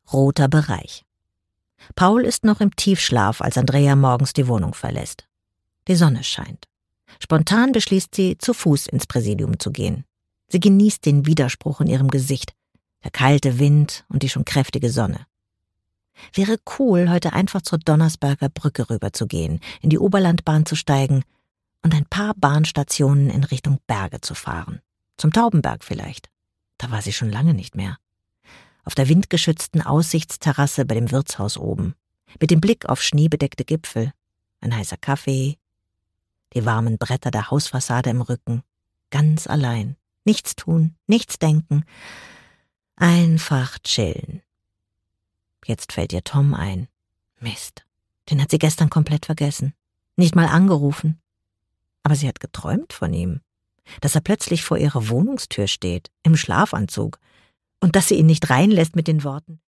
Roter Bereich. Paul ist noch im Tiefschlaf, als Andrea morgens die Wohnung verlässt. Die Sonne scheint. Spontan beschließt sie, zu Fuß ins Präsidium zu gehen. Sie genießt den Widerspruch in ihrem Gesicht, der kalte Wind und die schon kräftige Sonne. Wäre cool, heute einfach zur Donnersberger Brücke rüberzugehen, in die Oberlandbahn zu steigen und ein paar Bahnstationen in Richtung Berge zu fahren. Zum Taubenberg vielleicht. Da war sie schon lange nicht mehr. Auf der windgeschützten Aussichtsterrasse bei dem Wirtshaus oben, mit dem Blick auf schneebedeckte Gipfel, ein heißer Kaffee, die warmen Bretter der Hausfassade im Rücken, ganz allein, nichts tun, nichts denken, einfach chillen. Jetzt fällt ihr Tom ein. Mist, den hat sie gestern komplett vergessen, nicht mal angerufen. Aber sie hat geträumt von ihm, dass er plötzlich vor ihrer Wohnungstür steht, im Schlafanzug, und dass sie ihn nicht reinlässt mit den Worten: